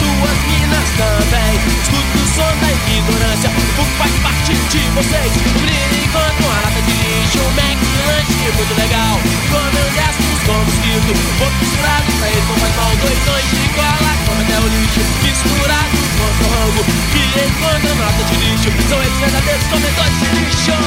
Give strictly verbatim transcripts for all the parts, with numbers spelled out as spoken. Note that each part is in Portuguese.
suas minas também. Escuta o som da ignorância, o fogo faz parte de vocês. Brilha enquanto a lata de lixo, um McLanche muito legal. Comem gestos com mosquito, vou misturado pra eles não faz mal. Doidões de cola, come até o lixo, misturado com seu rango, que encontra na lata de lixo. São eles verdadeiros comedores de lixo.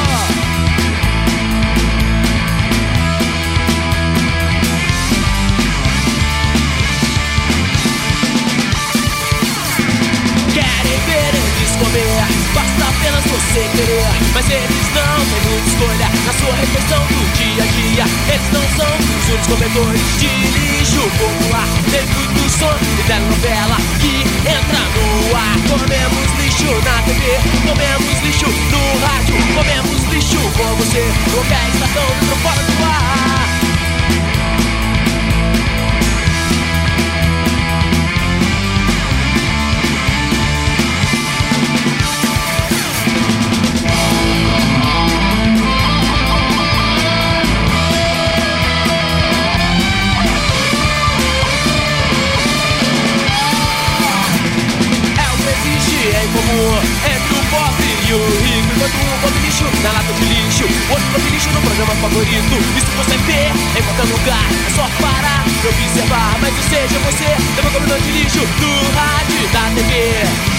Comer, basta apenas você querer. Mas eles não têm muita escolha na sua refeição do dia a dia. Eles não são os únicos comedores de lixo popular. Tem muito som e telenovela que entra no ar. Comemos lixo na T V, comemos lixo no rádio, comemos lixo com você, qualquer estação dentro ou fora do ar. Entre o pobre e o rico, enquanto um come lixo na lata de lixo, o outro come lixo no programa favorito. Isso você vê em qualquer lugar, é só parar e observar. Mas ou seja, você é um comedor de lixo no rádio e da T V.